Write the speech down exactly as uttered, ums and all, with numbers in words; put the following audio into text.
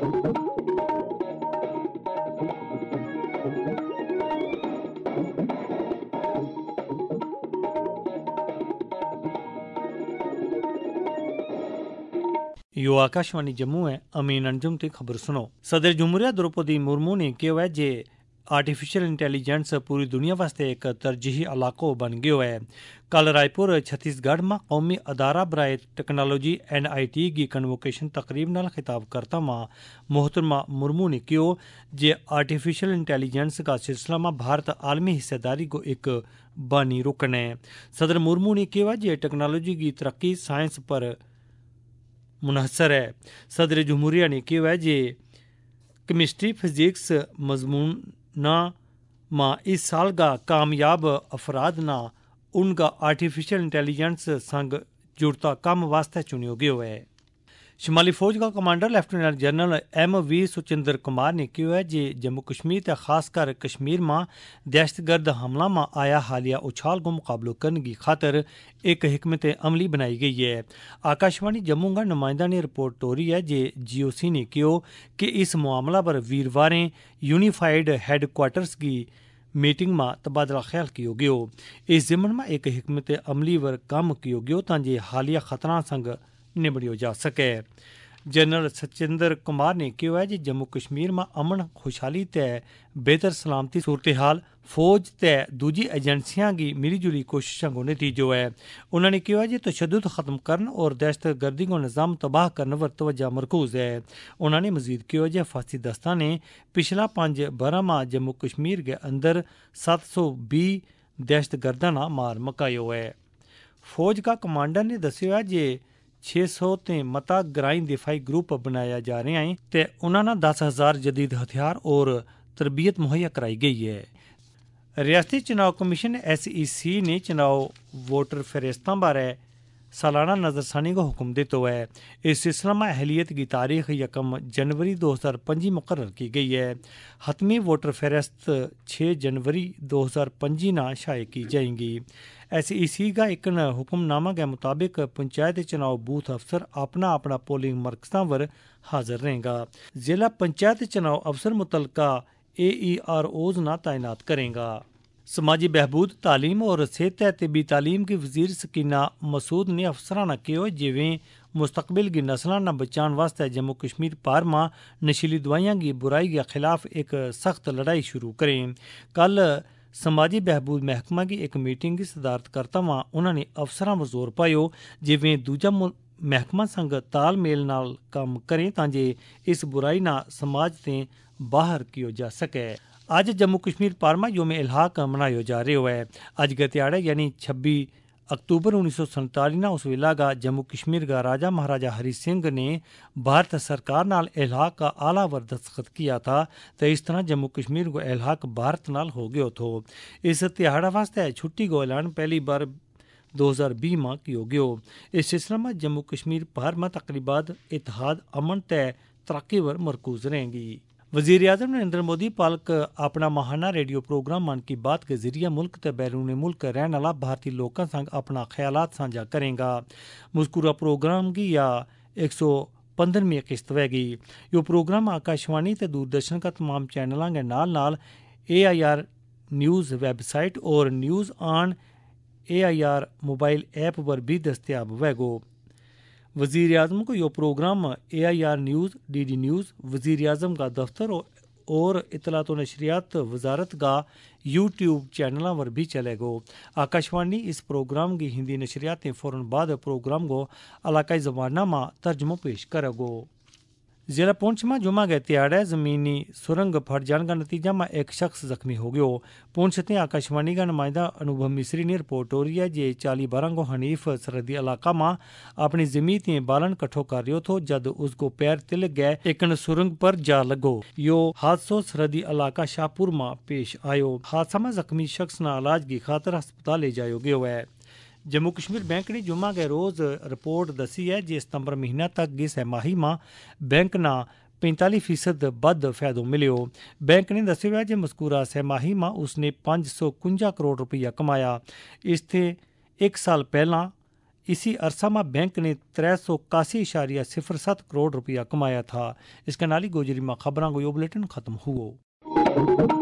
यो आकाशवाणी जम्मू है। अमीन अंजुम ते खबर सुनो। सदर जमहूरिया द्रौपदी मुर्मू ने कहा है जे आर्टिफिशियल इंटैलीजेंस पूरी दुनिया वास्ते एक तरजीही इलाको बन गयो है। कल रायपुर छत्तीसगढ़ में कौमी अदारा बराए टेक्नोलॉजी एन आई टी की कन्वोकेशन तकरीब नाल खिताब करता मां मोहतरमा मुर्मू ने कहो जे आर्टिफिशियल इंटैलीजेंस का सिलसिला में भारत आलमी हिस्सेदारी को एक बानी रुकन है। सदर मुर्मू ने कहा जे टेक्नोलॉजी की तरक्की साइंस पर मुनहसर है। सदर जमहूरिया ने कहा है जे केमिस्ट्री फिजिक्स मजमूना मां इस साल का कामयाब अफराद ना उनका आर्टिफिशियल इंटेलिजेंस संग जुड़ता कम वास्ते चुनियो गयो है। शिमाली फौज का commander lieutenant general M V Suchinder Kumar ने कहा है जे जम्मू कश्मीर ते खासकर कश्मीर में दहशतगर्द हमला में आया हालिया उछाल को मुकाबलो करने की खातर एक हिकमत अमली बनाई गई है। आकाशवाणी जम्मू का नुमाइंदा ने रिपोर्ट टोरी है जे जी ओ सी ने कहो कि इस मामला पर वीरवारें यूनिफाइड हेडक्वार्टर्स की मीटिंग में तबादला ख्याल किया गयो। इस जिमन में एक हिकमत अमली पर काम किया गयो ताकि हालिया खतरा संग निबड़ियो जा सके। जनरल सचिंदर कुमार ने कहा है कि जम्मू कश्मीर में अमन खुशहाली ते बेहतर सलामती सूरत हाल फौज ते दूजी एजेंसियां की मिली जुली कोशिशों को नतीजो है। उन्होंने कहा है कि तशद्दुद खत्म करने और दहशत गर्दी को निज़ाम तबाह करने पर तवज्जो मरकूज है। उन्होंने मजीद कहा कि फांसी दस्ता ने पिछला पांच बरह में जम्मू कश्मीर के अंदर सत्त सौ भी दहशत गर्दा ना मार मकायो है। फौज का कमांडर ने दस्या जे छे सौ ते मता ग्राई दिफाई ग्रुप बनाया जा रहा है ते उन्होंने दस हजार जदीद हथियार और तरबियत मुहैया कराई गई है। रियासती चुनाव कमीशन एस ई सी ने चुनाव वोटर फहरिस्तां बारे सालाना नजरसानी को हुक्म देता है। इस सिलसिले में अहलियत की तारीख यकम जनवरी दो हजार पंजी मुकर्रर की गई है। हतमी वोटर फहरिस्त छः जनवरी दो हजार पंजी ना शाये की जाएंगी। एस ई सी का एक हुक्मनामा के मुताबिक पंचायत चुनाव बूथ अफसर अपना अपना पोलिंग मरकज़ों पर हाजिर रहेगा। जिला पंचायत चुनाव अफसर मुतलका ए ई आर ओज ना तैनात करेगा। समाजी बहबूद तालीम और सेहत तिबी तालीम की वजीर सकीना मसूद ने अफसराना कहो जिवें मुस्तकबिल की नस्लां न बचाने वास्ते जम्मू कश्मीर पार में नशीली दवाइयां की बुराई के खिलाफ एक सख्त लड़ाई शुरू करें। कल समाजी बहबूद महकमा की एक मीटिंग की सदारत करता वहाँ उन्होंने अफसरां पर जोर पायो जिवें दूजा महकमा संग तालमेल नाल काम करें ताकि इस बुराई ना समाज ते बाहर किया जा सके। अज जम्मू कश्मीर पारमा योम इलहाक मनाया जा रहा है। अज के ध्याड़े यानी छब्बी अक्तूबर उन्नीस सौ संताली ना उस वेला का जम्मू कश्मीर का राजा महाराजा हरि सिंह ने भारत सरकार नाल इलहाक का आला वर दस्तखत किया था तो इस तरह जम्मू कश्मीर को इलहाक भारत नाल हो गयो थो। इस तिहाड़ा वास्ते छुट्टी को ऐलान पहली बार दो हजार भी में किया गयो। इस सिलसिले में जम्मू कश्मीर भर में तकरीबात इतिहाद अमन तय तरक्की पर मरकूज रहेंगी। वज़ीर आज़म नरेंद्र मोदी पालक अपना माहाना रेडियो प्रोग्राम मन की बात के जरिए मुल्क ते बैरून मुल्क रहने वाला भारतीय लोगों संग अपना ख्यालात साझा करेगा। मुस्कुरा प्रोग्राम की या एक सौ पंद्रहवीं किस्त वैगी। यो प्रोग्राम आकाशवाणी ते दूरदर्शन का तमाम चैनलों के नाल नाल A I R news website और news on A I R mobile app पर भी दस्तियाब वैगो। वज़ीर आज़म को यह programme A I R news, D D news, वज़ीर आज़म का दफ्तर और इतलात व नशरियात वजारत का यूट्यूब चैनलों पर भी चलेगो। आकाशवाणी इस प्रोग्राम की हिंदी नशरियातें फ़ौरन बाद प्रोग्राम को इलाकाई ज़बाना में तर्जमो पेश करेगो। जिला पुंछ में जुमा गए त्याड़े ज़मीनी सुरंग फट जाने का नतीजा में एक शख्स जख्मी हो गयो। पुंछ से आकाशवाणी का नुमाइंदा अनुभव मिस्री ने रिपोर्ट हो रही है जे चाली बारह को हनीफ सरहदी इलाका में अपनी जमीन ते बालन कट्ठो कर रहा था जब उसको पैर तिलक गए एक सुरंग पर जा लगो। यो हादसो सरहदी इलाका शाहपुर में पेश आयो। हादसा में जख्मी शख्स न इलाज की खातर अस्पताल ले जायो गयो है। जम्मू कश्मीर बैंक ने जुम्मा के रोज़ रिपोर्ट दसी है जे सितंबर महीना तक की सहमाही में बैंक ना पैंतालीस फीसद बद फायदो मिलो। बैंक ने दस्या जे मजकूरा सहमाही में उसने पाँच सौ कुंजा करोड़ रुपया कमाया। इससे एक साल पहला इसी अरसा में बैंक ने त्रै सौ इक्यासी इशारिया सिफर सत्त करोड़ रुपया कमाया था। इसके नाली गोजरी में खबरां को यो बुलेटिन खत्म हुआ।